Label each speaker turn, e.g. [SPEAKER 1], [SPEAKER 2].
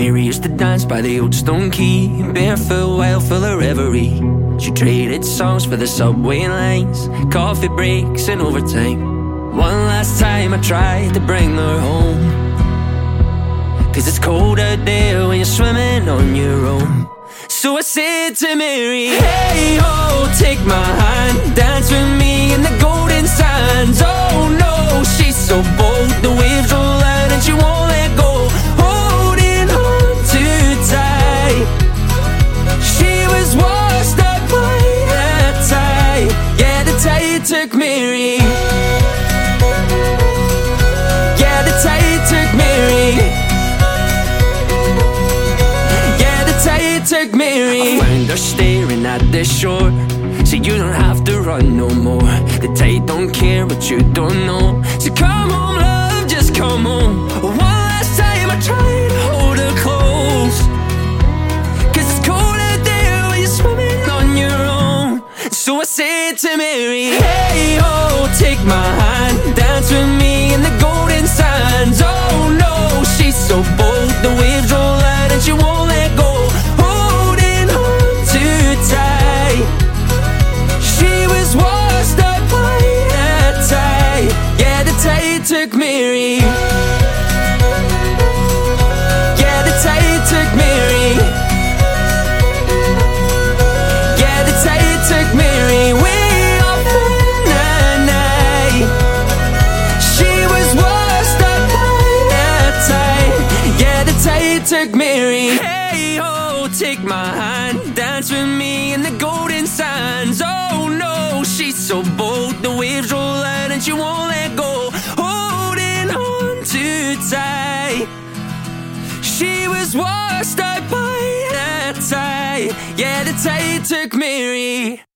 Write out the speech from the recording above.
[SPEAKER 1] Mary used to dance by the old stone quay, barefoot while full of reverie. She traded songs for the subway lines, coffee breaks and overtime. One last time I tried to bring her home, 'cause it's cold out there when you're swimming on your own. So I said to Mary, hey ho, take my hand, dance with me in the golden sands. Oh no, she's so bold, the waves roll out and she won't let go, holding on too tight. She was washed up by that tide. Yeah, the tide took Mary. Yeah, the tide took Mary. Took Mary. I found her staring at the shore. So you don't have to run no more. The tide don't care what you don't know. So come home, love, just come home. One last time I try to hold her close, 'cause it's cold out there when you're swimming on your own. So I said to Mary, hey ho, take my hand, dance with me in the golden sands. Oh no, she's so bold, the waves roll out and she won't let go, took Mary. Yeah, the tide took Mary. Yeah, the tide took Mary way off in the night. She was washed up by that tide. Yeah, the tide took Mary. Hey ho, take my hand, dance with me in the golden sands. Oh no, she's so bold, the waves roll out and she won't let go, tight. She was washed up by that tide. Yeah, the tide took Mary.